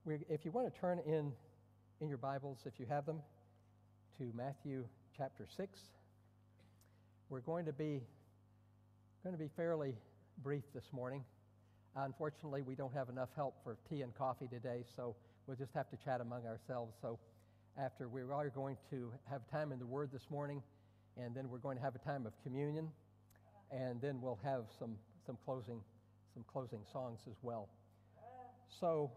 If you want to turn in your Bibles, if you have them, to Matthew chapter 6, we're going to be fairly brief this morning. Unfortunately, we don't have enough help for tea and coffee today, so we'll just have to chat among ourselves. So after we are going to have time in the Word this morning, and then we're going to have a time of communion, and then we'll have some closing songs as well. So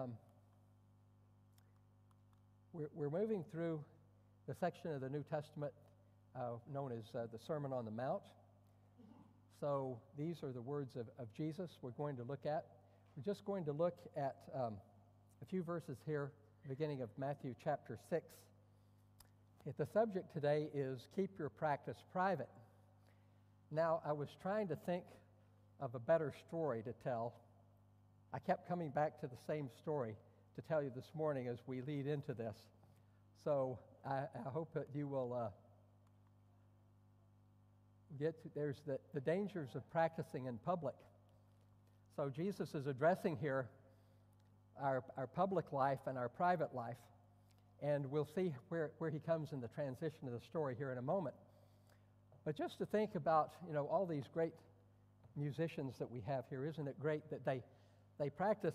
we're moving through the section of the New Testament known as the Sermon on the Mount. So these are the words of Jesus we're going to look at. We're just going to look at a few verses here, beginning of Matthew chapter 6. The subject today is keep your practice private. Now, I was trying to think of a better story to tell. I kept coming back to the same story to tell you this morning as we lead into this. So I hope that you will there's the dangers of practicing in public. So Jesus is addressing here our public life and our private life, and we'll see where he comes in the transition of the story here in a moment. But just to think about, all these great musicians that we have here, isn't it great that they practice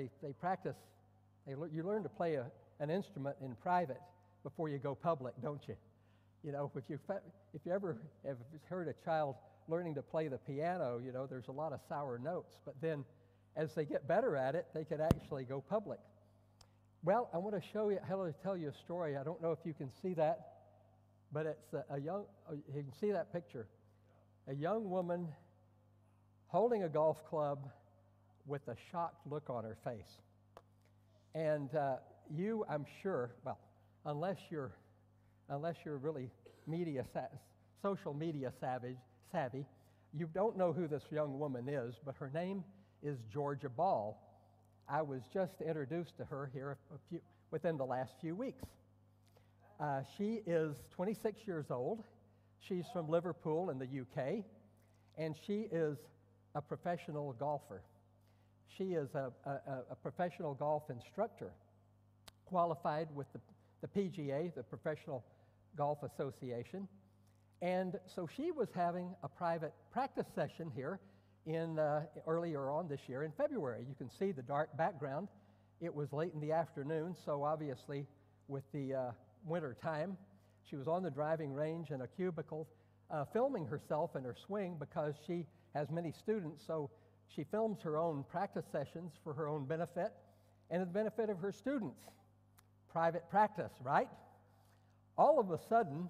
you learn to play an instrument in private before you go public, don't you? If you ever have heard a child learning to play the piano, there's a lot of sour notes, but then as they get better at it, they could actually go public. Well, I want to tell you a story. I don't know if you can see that, but it's you can see that picture. A young woman holding a golf club with a shocked look on her face. And I'm sure, unless you're really social media savvy, you don't know who this young woman is, but her name is Georgia Ball. I was just introduced to her here within the last few weeks. She is 26 years old. She's from Liverpool in the UK, and she is a professional golfer. She is a professional golf instructor, qualified with the PGA, the Professional Golf Association. And so she was having a private practice session here earlier on this year in February. You can see the dark background. It was late in the afternoon, so obviously with the winter time, she was on the driving range in a cubicle filming herself in her swing because she has many students, so she films her own practice sessions for her own benefit and the benefit of her students. Private practice, right? All of a sudden,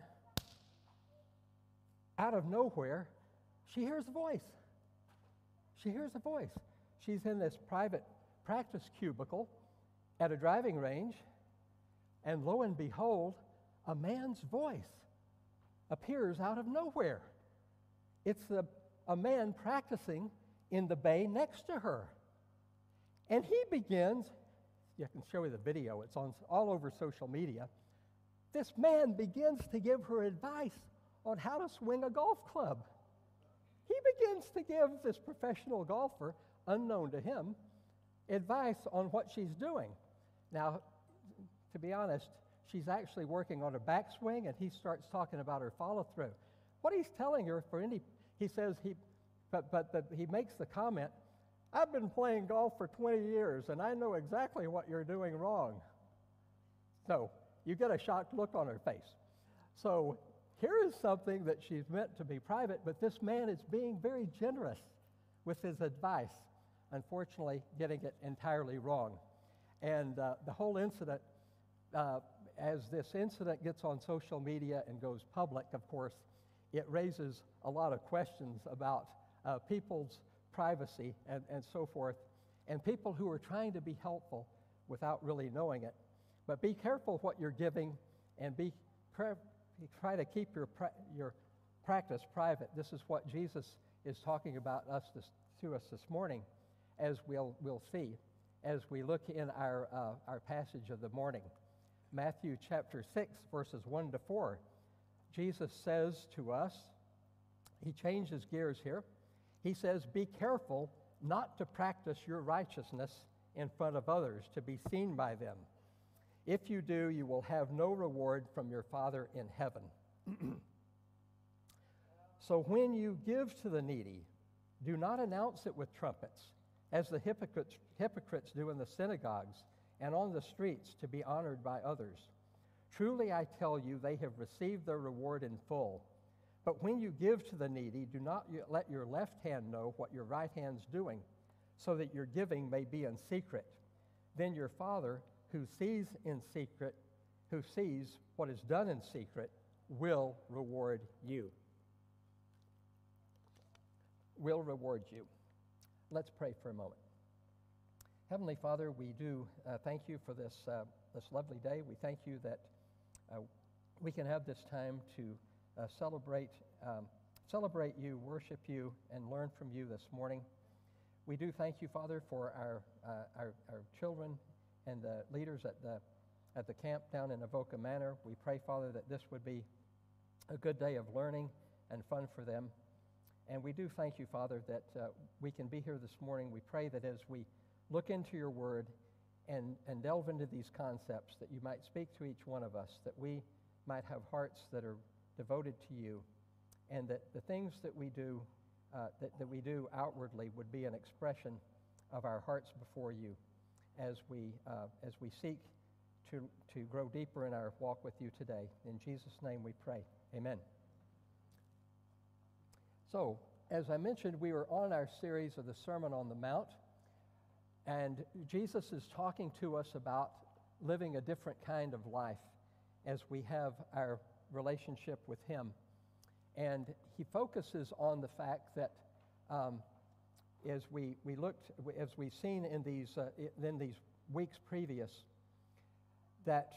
out of nowhere, she hears a voice. She hears a voice. She's in this private practice cubicle at a driving range, and lo and behold, a man's voice appears out of nowhere. It's a man practicing in the bay next to her. And he begins, I can show you the video, it's all over social media. This man begins to give her advice on how to swing a golf club. He begins to give this professional golfer, unknown to him, advice on what she's doing. Now, to be honest, she's actually working on a backswing, and he starts talking about her follow-through. What he's telling her, he says he makes the comment, I've been playing golf for 20 years, and I know exactly what you're doing wrong. So you get a shocked look on her face. So here is something that she's meant to be private, but this man is being very generous with his advice, unfortunately getting it entirely wrong. And the whole incident, as this incident gets on social media and goes public, of course, it raises a lot of questions about people's privacy and so forth, and people who are trying to be helpful without really knowing it. But be careful what you're giving, and try to keep your practice private. This is what Jesus is talking about to us this morning, as we'll see as we look in our passage of the morning. Matthew chapter 6, verses 1 to 4. Jesus says to us, he changes gears here. He says, be careful not to practice your righteousness in front of others to be seen by them. If you do, you will have no reward from your Father in heaven. So when you give to the needy, do not announce it with trumpets, as the hypocrites do in the synagogues and on the streets to be honored by others. Truly I tell you, they have received their reward in full. But when you give to the needy, do not let your left hand know what your right hand's doing, so that your giving may be in secret. Then your Father, who sees what is done in secret, will reward you. Will reward you. Let's pray for a moment. Heavenly Father, we do thank you for this lovely day. We thank you that we can have this time to celebrate you, worship you, and learn from you this morning. We do thank you, Father, for our children and the leaders at the camp down in Avoca Manor. We pray, Father, that this would be a good day of learning and fun for them. And we do thank you, Father, that we can be here this morning. We pray that as we look into your word and delve into these concepts, that you might speak to each one of us, that we might have hearts that are devoted to you, and that the things that we do outwardly would be an expression of our hearts before you as we seek to grow deeper in our walk with you today. In Jesus' name we pray. Amen. So, as I mentioned, we were on our series of the Sermon on the Mount, and Jesus is talking to us about living a different kind of life as we have our relationship with him. And he focuses on the fact that as we've seen in these weeks previous, that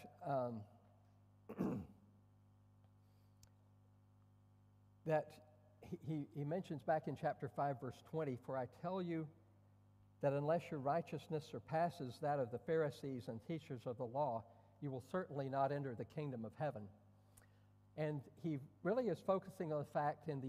that he mentions back in chapter 5, verse 20, "For I tell you that unless your righteousness surpasses that of the Pharisees and teachers of the law, you will certainly not enter the kingdom of heaven." And he really is focusing on the fact in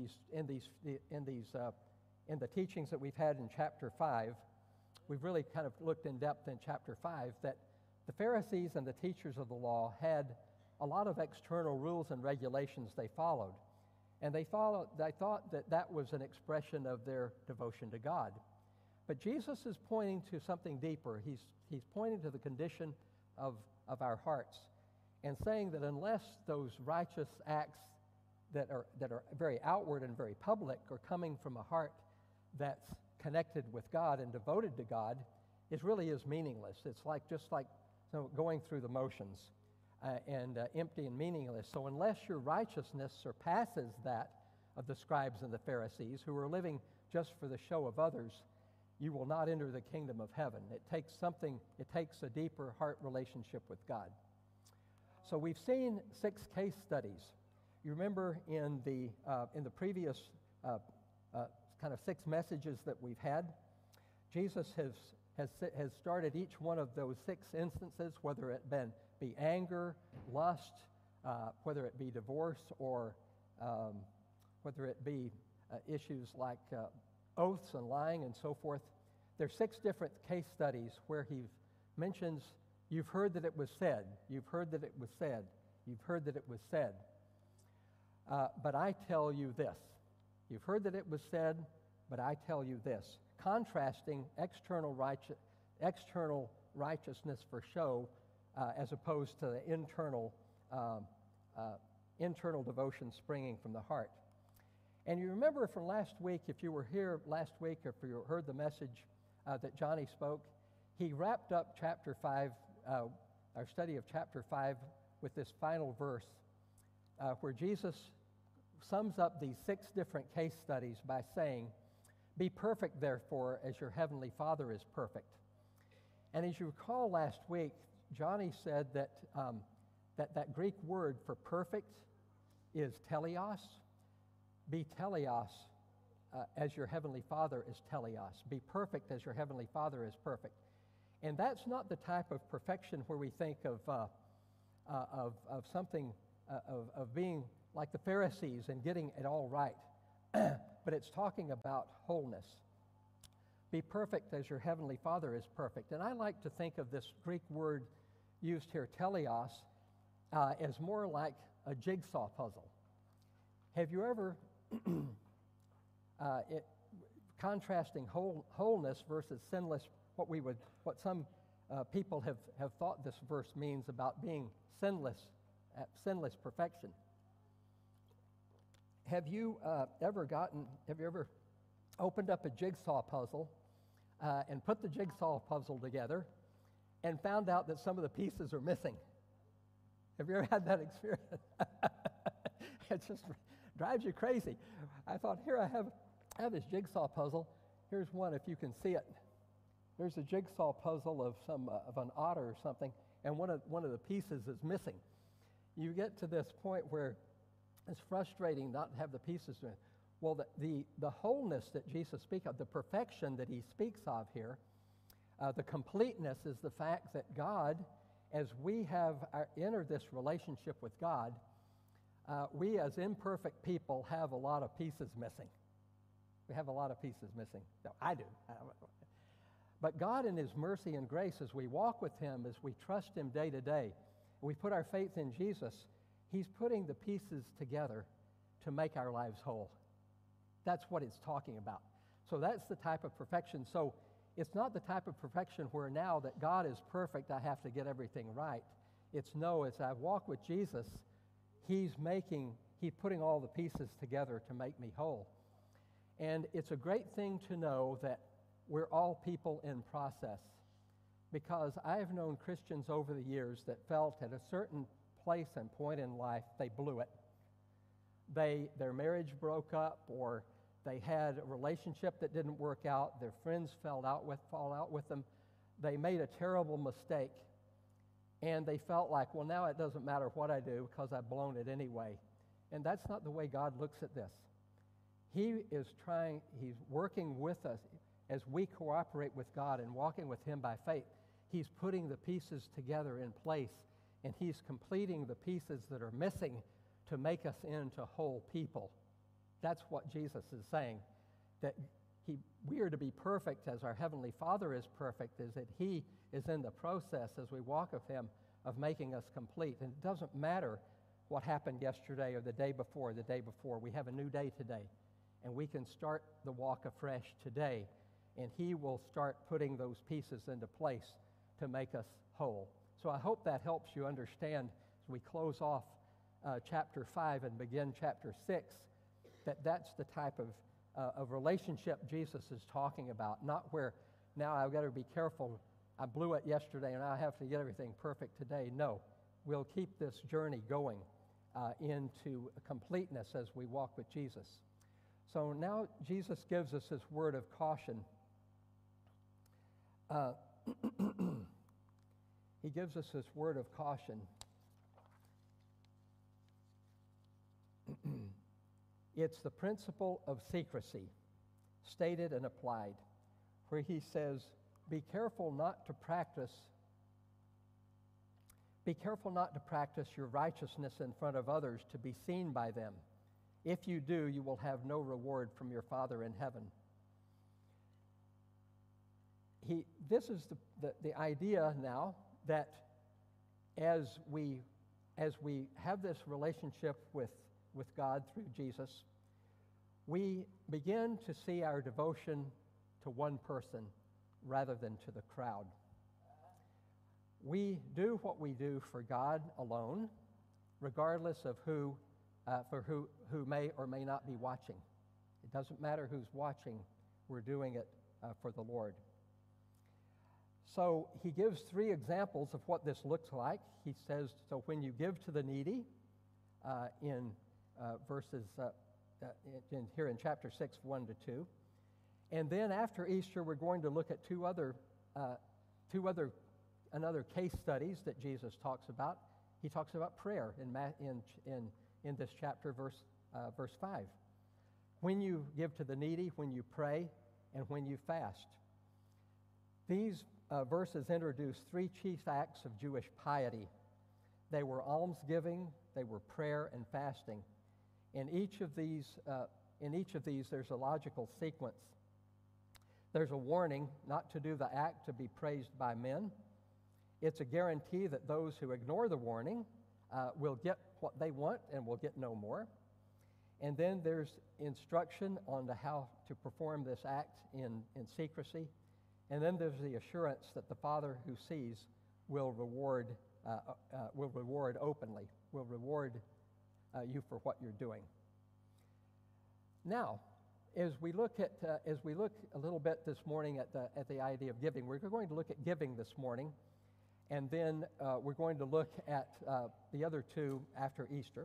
the teachings that we've had in chapter 5, we've really kind of looked in depth in chapter 5, that the Pharisees and the teachers of the law had a lot of external rules and regulations they followed. And they thought that was an expression of their devotion to God. But Jesus is pointing to something deeper. He's pointing to the condition of our hearts, and saying that unless those righteous acts that are very outward and very public are coming from a heart that's connected with God and devoted to God, it really is meaningless. It's just like going through the motions. And empty and meaningless. So unless your righteousness surpasses that of the scribes and the Pharisees, who are living just for the show of others, you will not enter the kingdom of heaven. It takes a deeper heart relationship with God. So we've seen 6 case studies. You remember in the previous kind of 6 messages that we've had, Jesus has started each one of those 6 instances, whether it be anger, lust, whether it be divorce, or whether it be issues like oaths and lying and so forth. There's 6 different case studies where he mentions, you've heard that it was said, you've heard that it was said, you've heard that it was said. But I tell you this. You've heard that it was said, but I tell you this. Contrasting external righteousness for show as opposed to the internal devotion springing from the heart. And you remember from last week, if you were here last week, or if you heard the message that Johnny spoke, he wrapped up chapter 5, our study of chapter 5, with this final verse where Jesus sums up these 6 different case studies by saying, "Be perfect, therefore, as your heavenly Father is perfect." And as you recall last week, Johnny said that that Greek word for perfect is teleos. Be teleos as your heavenly Father is teleos. Be perfect as your heavenly Father is perfect. And that's not the type of perfection where we think of something of being like the Pharisees and getting it all right. But it's talking about wholeness. Be perfect as your heavenly Father is perfect. And I like to think of this Greek word used here, teleos, as more like a jigsaw puzzle. Have you ever, contrasting wholeness versus sinless, what some people have thought this verse means about being sinless perfection. Have you ever opened up a jigsaw puzzle and put the jigsaw puzzle together and found out that some of the pieces are missing? Have you ever had that experience? It just drives you crazy. I thought, here I have this jigsaw puzzle. Here's one, if you can see it. There's a jigsaw puzzle of an otter or something, and one of the pieces is missing. You get to this point where it's frustrating not to have the pieces. Well, the wholeness that Jesus speaks of, the perfection that he speaks of here, the completeness is the fact that God, as we have entered this relationship with God, we as imperfect people have a lot of pieces missing. We have a lot of pieces missing. No, I do. But God in his mercy and grace, as we walk with him, as we trust him day to day, we put our faith in Jesus, he's putting the pieces together to make our lives whole. That's what it's talking about. So that's the type of perfection. So it's not the type of perfection where now that God is perfect, I have to get everything right. It's no, as I walk with Jesus, he's putting all the pieces together to make me whole. And it's a great thing to know that we're all people in process, because I have known Christians over the years that felt at a certain place and point in life they blew it. Their marriage broke up, or they had a relationship that didn't work out, their friends fall out with them, they made a terrible mistake, and they felt like, well, now it doesn't matter what I do because I've blown it anyway. And that's not the way God looks at this. He's working with us as we cooperate with God and walking with him by faith. He's putting the pieces together in place, and he's completing the pieces that are missing to make us into whole people. That's what Jesus is saying, that we are to be perfect as our Heavenly Father is perfect, is that he is in the process as we walk with him of making us complete. And it doesn't matter what happened yesterday or the day before. We have a new day today, and we can start the walk afresh today, and he will start putting those pieces into place to make us whole. So I hope that helps you understand as we close off chapter 5 and begin chapter 6, that's the type of relationship Jesus is talking about, not where now I've got to be careful, I blew it yesterday and I have to get everything perfect today. No, we'll keep this journey going into completeness as we walk with Jesus. So now Jesus gives us his word of caution. He gives us this word of caution. It's the principle of secrecy, stated and applied, where he says, be careful not to practice your righteousness in front of others to be seen by them. If you do, you will have no reward from your Father in heaven. This is the idea now that as we have this relationship with God through Jesus, we begin to see our devotion to one person rather than to the crowd. We do what we do for God alone, regardless of who may or may not be watching. It doesn't matter who's watching, we're doing it for the Lord. So he gives 3 examples of what this looks like. He says, so when you give to the needy, in verses here in chapter 6, 1 to 2. And then after Easter, we're going to look at another case studies that Jesus talks about. He talks about prayer in this chapter, verse 5. When you give to the needy, when you pray, and when you fast. These verses introduce 3 chief acts of Jewish piety. They were almsgiving, they were prayer, and fasting. In each of these, there's a logical sequence. There's a warning not to do the act to be praised by men. It's a guarantee that those who ignore the warning will get what they want and will get no more. And then there's instruction on how to perform this act in secrecy. And then there's the assurance that the Father who sees will reward openly, will reward you for what you're doing. Now, as we look a little bit this morning at the idea of giving, we're going to look at giving this morning, and then we're going to look at the other two after Easter.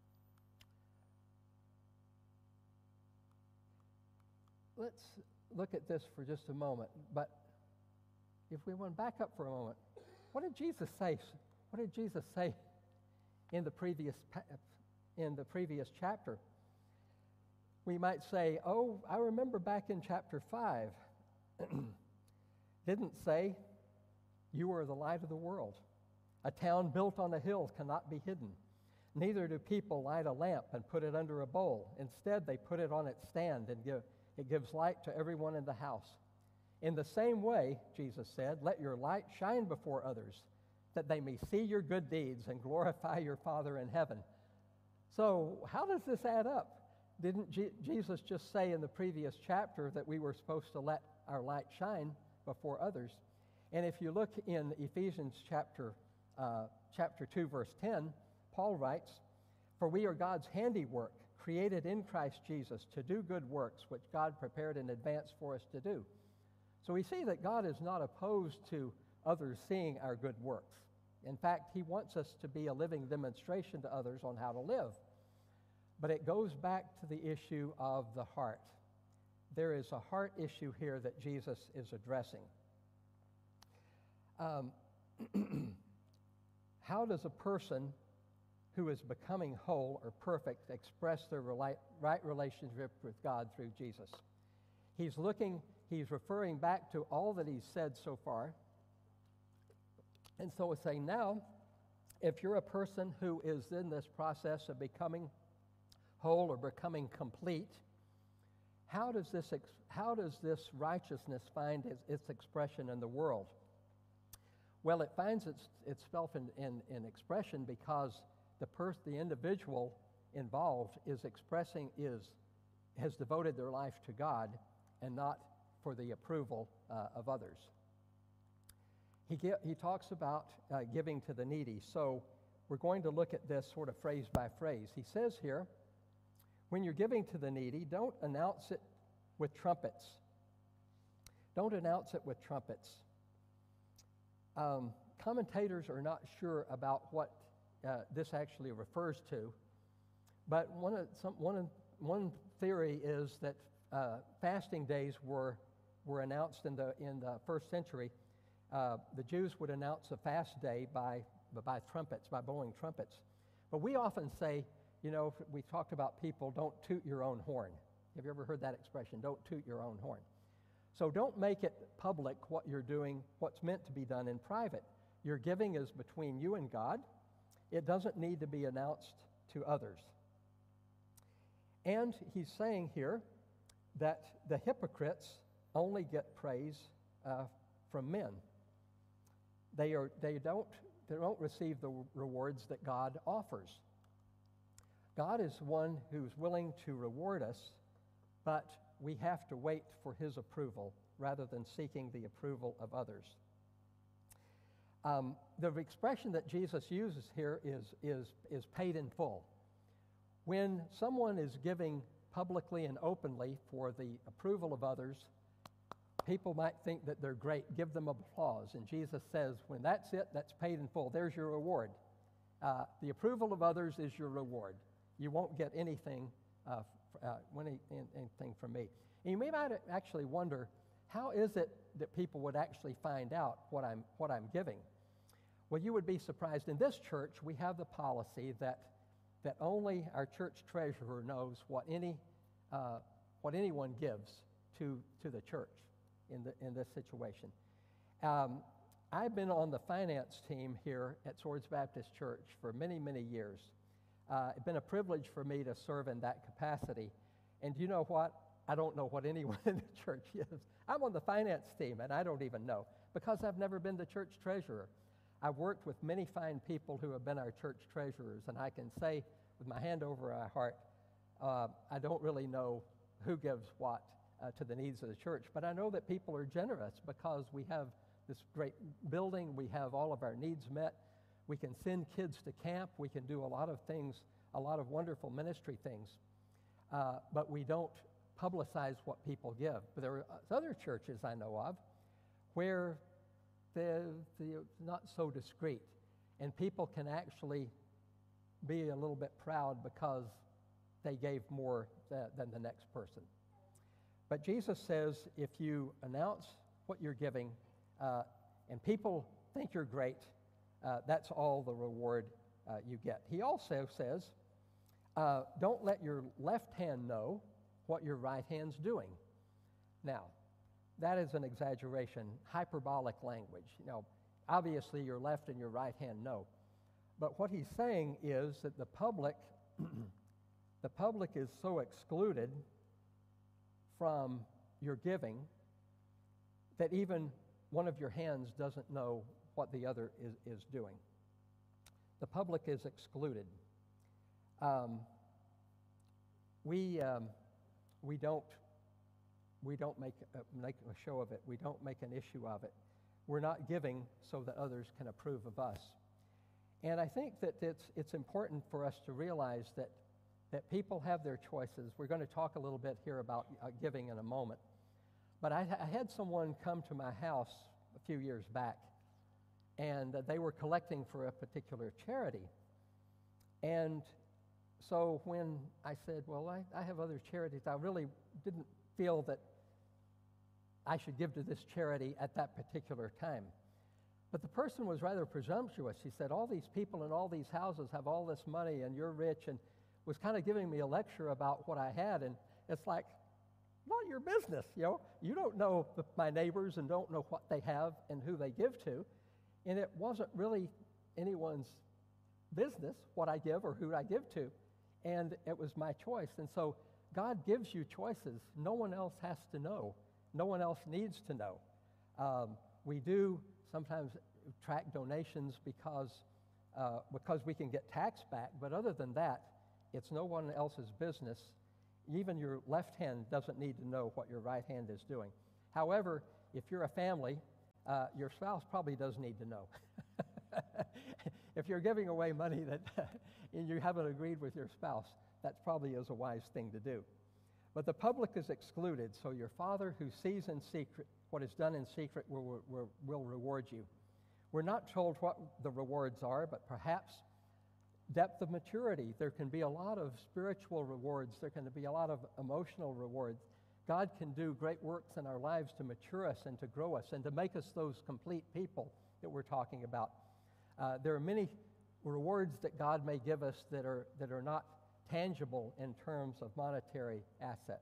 Let's look at this for just a moment. But if we went back up for a moment, what did Jesus say? What did Jesus say in the previous chapter? We might say, oh, I remember back in chapter 5, didn't say, you are the light of the world. A town built on a hill cannot be hidden. Neither do people light a lamp and put it under a bowl. Instead, they put it on its stand and it gives light to everyone in the house. In the same way, Jesus said, let your light shine before others, that they may see your good deeds and glorify your Father in heaven. So how does this add up? Didn't Jesus just say in the previous chapter that we were supposed to let our light shine before others? And if you look in Ephesians chapter 2, verse 10, Paul writes, for we are God's handiwork, created in Christ Jesus to do good works, which God prepared in advance for us to do. So we see that God is not opposed to others seeing our good works. In fact, he wants us to be a living demonstration to others on how to live. But it goes back to the issue of the heart. There is a heart issue here that Jesus is addressing. How does a person who is becoming whole or perfect express their right relationship with God through Jesus? He's referring back to all that he's said so far. And so it's saying now, if you're a person who is in this process of becoming whole or becoming complete, how does this righteousness find its expression in the world? Well, it finds itself in expression because the individual involved has devoted their life to God and not for the approval of others. He talks about giving to the needy. So we're going to look at this sort of phrase by phrase. He says here, when you're giving to the needy, don't announce it with trumpets. Don't announce it with trumpets. Commentators are not sure about what this actually refers to, but one theory is that fasting days were announced in the first century. The Jews would announce a fast day by trumpets, by blowing trumpets. But we often say, we talked about people, don't toot your own horn. Have you ever heard that expression? Don't toot your own horn. So don't make it public what you're doing, what's meant to be done in private. Your giving is between you and God. It doesn't need to be announced to others. And he's saying here that the hypocrites only get praise from men. They don't receive the rewards that God offers. God is one who's willing to reward us, but we have to wait for his approval rather than seeking the approval of others. The expression that Jesus uses here is paid in full. When someone is giving publicly and openly for the approval of others, people might think that they're great. Give them applause. And Jesus says, when that's it, that's paid in full. There's your reward. The approval of others is your reward. You won't get anything from me. And you may actually wonder, how is it that people would actually find out what I'm giving? Well, you would be surprised. In this church, we have the policy that only our church treasurer knows what anyone gives to the church in this situation. I've been on the finance team here at Swords Baptist Church for many, many years. It's been a privilege for me to serve in that capacity. And you know what? I don't know what anyone in the church gives. I'm on the finance team, and I don't even know because I've never been the church treasurer. I've worked with many fine people who have been our church treasurers, and I can say with my hand over my heart, I don't really know who gives what to the needs of the church, but I know that people are generous because we have this great building, we have all of our needs met, we can send kids to camp, we can do a lot of things, a lot of wonderful ministry things, but we don't publicize what people give. But there are other churches I know of where they're not so discreet, and people can actually be a little bit proud because they gave more than the next person. But Jesus says if you announce what you're giving and people think you're great, that's all the reward you get. He also says, don't let your left hand know what your right hand's doing. Now, that is an exaggeration, hyperbolic language. Obviously your left and your right hand know. But what he's saying is that the public is so excluded from your giving that even one of your hands doesn't know what the other is doing. The public is excluded. We don't make a show of it. We don't make an issue of it. We're not giving so that others can approve of us. And I think that it's important for us to realize that people have their choices. We're going to talk a little bit here about giving in a moment. But I had someone come to my house a few years back, and they were collecting for a particular charity. And so when I said, well, I have other charities, I really didn't feel that I should give to this charity at that particular time. But the person was rather presumptuous. He said, all these people in all these houses have all this money, and you're rich, and was kind of giving me a lecture about what I had. And it's like, not your business, You don't know my neighbors and don't know what they have and who they give to. And it wasn't really anyone's business what I give or who I give to. And it was my choice. And so God gives you choices. No one else has to know. No one else needs to know. We do sometimes track donations because we can get tax back. But other than that, it's no one else's business. Even your left hand doesn't need to know what your right hand is doing. However, if you're a family, your spouse probably does need to know. If you're giving away money that and you haven't agreed with your spouse, that probably is a wise thing to do. But the public is excluded, so your Father who sees in secret what is done in secret will reward you. We're not told what the rewards are, but perhaps depth of maturity. There can be a lot of spiritual rewards. There can be a lot of emotional rewards. God can do great works in our lives to mature us and to grow us and to make us those complete people that we're talking about. There are many rewards that God may give us that are not tangible in terms of monetary assets.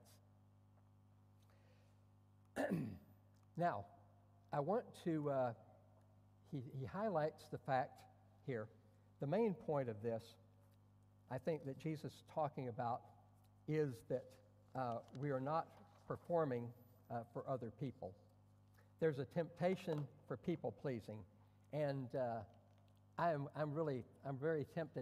Now, I want to, he highlights the fact here, the main point of this, I think that Jesus is talking about is that we are not performing for other people. There's a temptation for people pleasing, and I'm very tempted.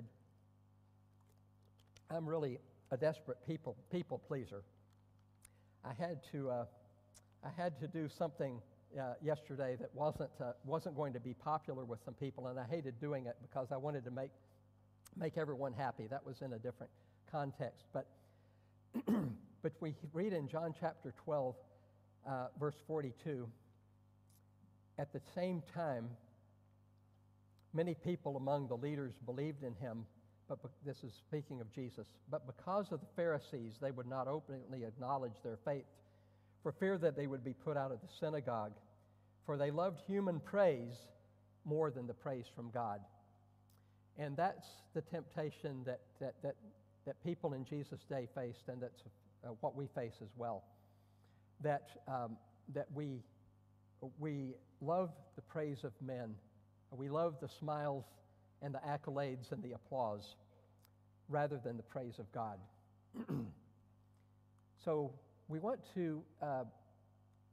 I'm really a desperate people pleaser. I had to do something yesterday that wasn't going to be popular with some people, and I hated doing it because I wanted to make everyone happy. That was in a different context, but we read in John chapter 12, verse 42. At the same time, many people among the leaders believed in him, but this is speaking of Jesus. But because of the Pharisees, they would not openly acknowledge their faith for fear that they would be put out of the synagogue, for they loved human praise more than the praise from God. And that's the temptation that people in Jesus' day faced, and that's what we face as well. That we love the praise of men. We love the smiles and the accolades and the applause rather than the praise of God. So we want to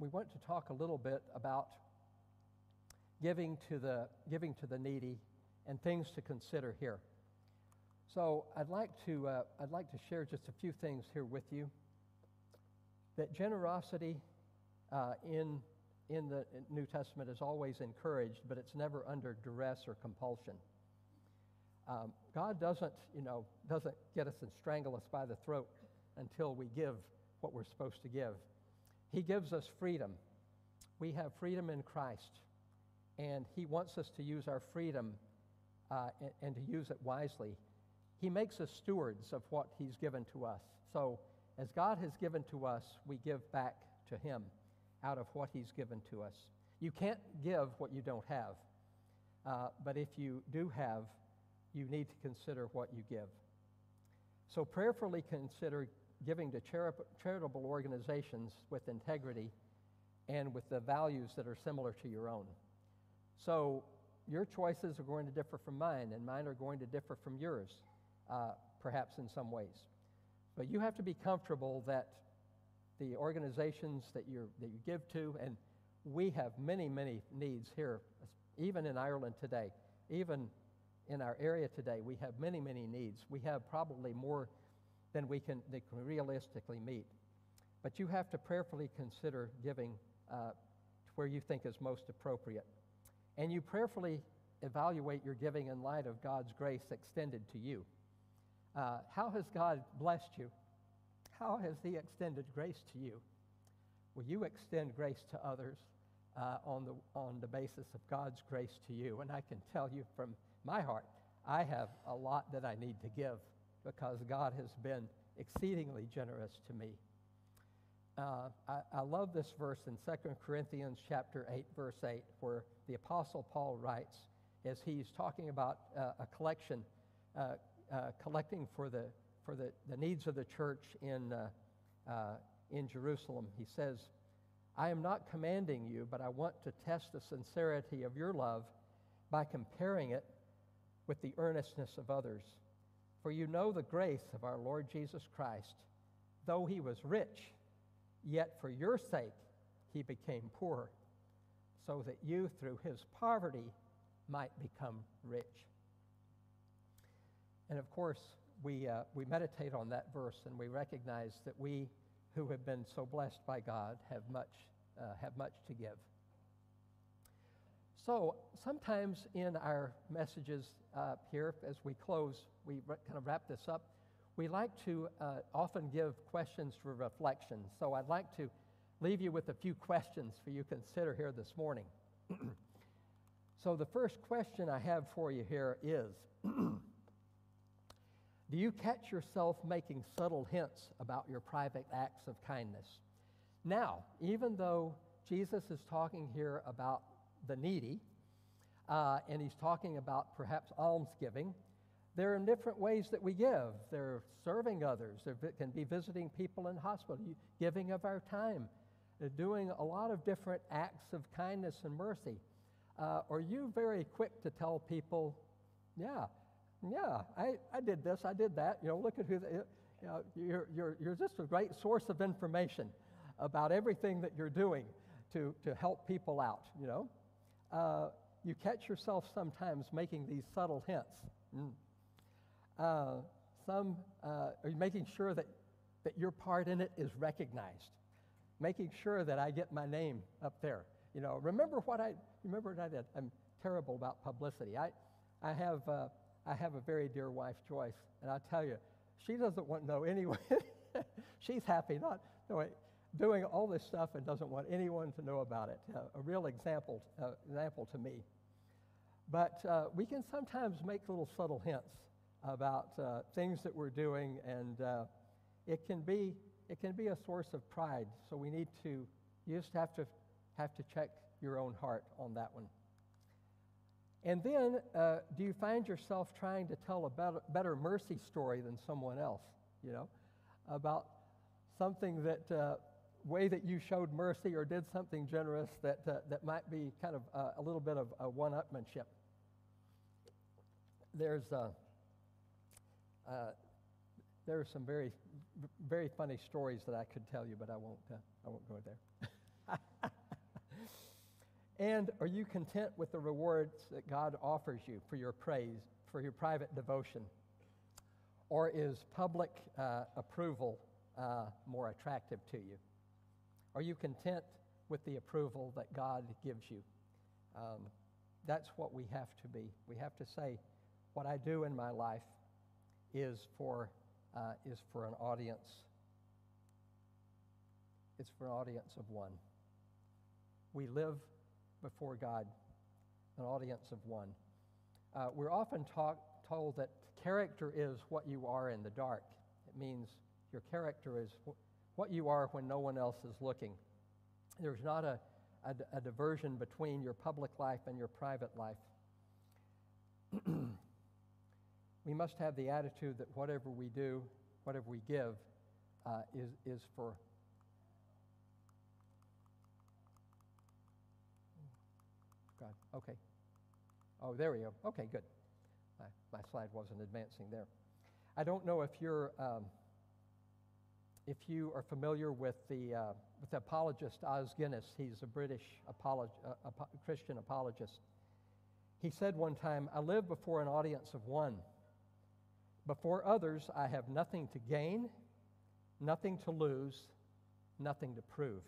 we want to talk a little bit about giving to the needy and things to consider here. So I'd like to share just a few things here with you. That generosity in the New Testament is always encouraged, but it's never under duress or compulsion. God doesn't get us and strangle us by the throat until we give what we're supposed to give. He gives us freedom. We have freedom in Christ, and He wants us to use our freedom and to use it wisely. He makes us stewards of what He's given to us. So as God has given to us, we give back to Him out of what He's given to us. You can't give what you don't have, but if you do have, you need to consider what you give. So prayerfully consider giving to charitable organizations with integrity and with the values that are similar to your own. So your choices are going to differ from mine, and mine are going to differ from yours, perhaps in some ways. But you have to be comfortable that the organizations that you give to, and we have many, many needs here, even in Ireland today, even in our area today, we have many, many needs. We have probably more than they can realistically meet. But you have to prayerfully consider giving to where you think is most appropriate. And you prayerfully evaluate your giving in light of God's grace extended to you. How has God blessed you? How has He extended grace to you? Will you extend grace to others on the basis of God's grace to you? And I can tell you from my heart, I have a lot that I need to give because God has been exceedingly generous to me. I love this verse in 2 Corinthians chapter 8, verse 8, where the Apostle Paul writes, as he's talking about a collection, collecting for the needs of the church in Jerusalem. He says, I am not commanding you, but I want to test the sincerity of your love by comparing it with the earnestness of others. For you know the grace of our Lord Jesus Christ. Though He was rich, yet for your sake He became poor, so that you through His poverty might become rich. And of course, we meditate on that verse, and we recognize that we who have been so blessed by God have much to give. So sometimes in our messages here, as we close, we kind of wrap this up, we like to often give questions for reflection. So I'd like to leave you with a few questions for you to consider here this morning. So the first question I have for you here is, do you catch yourself making subtle hints about your private acts of kindness? Now, even though Jesus is talking here about the needy, and He's talking about perhaps almsgiving, there are different ways that we give. There are serving others. There can be visiting people in hospital, giving of our time, doing a lot of different acts of kindness and mercy. Are you very quick to tell people, yeah, I did this, I did that. Look at who. You're just a great source of information about everything that you're doing to help people out. You catch yourself sometimes making these subtle hints. Are you making sure that your part in it is recognized? Making sure that I get my name up there. Remember what I did. I'm terrible about publicity. I have a very dear wife, Joyce, and I tell you, she doesn't want to know anyone. She's happy not doing all this stuff and doesn't want anyone to know about it. A real example to me. But we can sometimes make little subtle hints about things that we're doing, and it can be a source of pride. So you just have to check your own heart on that one. And then, do you find yourself trying to tell a better mercy story than someone else? About something that way that you showed mercy or did something generous that might be kind of a little bit of a one-upmanship. There are some very, very funny stories that I could tell you, but I won't go there. And are you content with the rewards that God offers you for your praise, for your private devotion? Or is public approval more attractive to you? Are you content with the approval that God gives you? That's what we have to be. We have to say, what I do in my life is for an audience. It's for an audience of one. We live before God, an audience of one. We're often told that character is what you are in the dark. It means your character is what you are when no one else is looking. There's not a diversion between your public life and your private life. We must have the attitude that whatever we do, whatever we give, is for God. Okay. Oh, there we go. Okay, good. My slide wasn't advancing there. I don't know if you are familiar with the apologist Os Guinness. He's a British Christian apologist. He said one time, "I live before an audience of one. Before others, I have nothing to gain, nothing to lose, nothing to prove."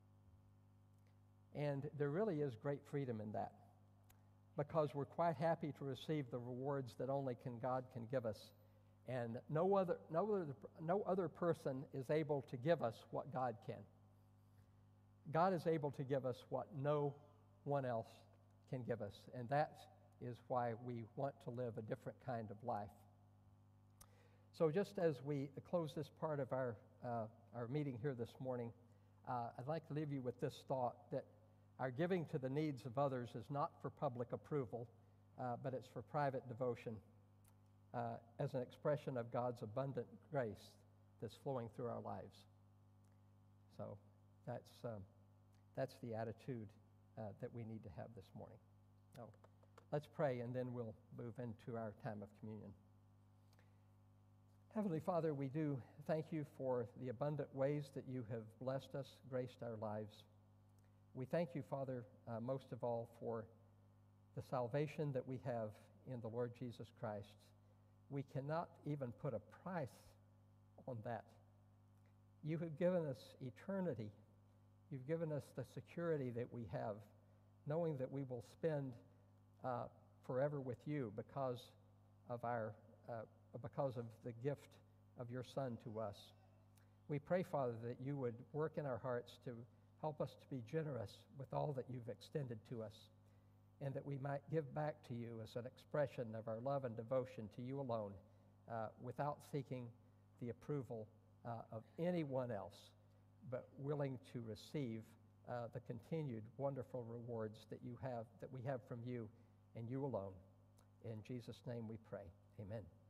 And there really is great freedom in that, because we're quite happy to receive the rewards that only God can give us. And no other person is able to give us what God can. God is able to give us what no one else can give us. And that is why we want to live a different kind of life. So just as we close this part of our meeting here this morning, I'd like to leave you with this thought, that our giving to the needs of others is not for public approval, but it's for private devotion, as an expression of God's abundant grace that's flowing through our lives. So that's the attitude that we need to have this morning. Oh, let's pray, and then we'll move into our time of communion. Heavenly Father, we do thank you for the abundant ways that you have blessed us, graced our lives. We thank you, Father, most of all for the salvation that we have in the Lord Jesus Christ. We cannot even put a price on that. You have given us eternity. You've given us the security that we have, knowing that we will spend forever with you because of the gift of your Son to us. We pray, Father, that you would work in our hearts to help us to be generous with all that you've extended to us, and that we might give back to you as an expression of our love and devotion to you alone, without seeking the approval of anyone else, but willing to receive the continued wonderful rewards that we have from you and you alone. In Jesus' name we pray. Amen.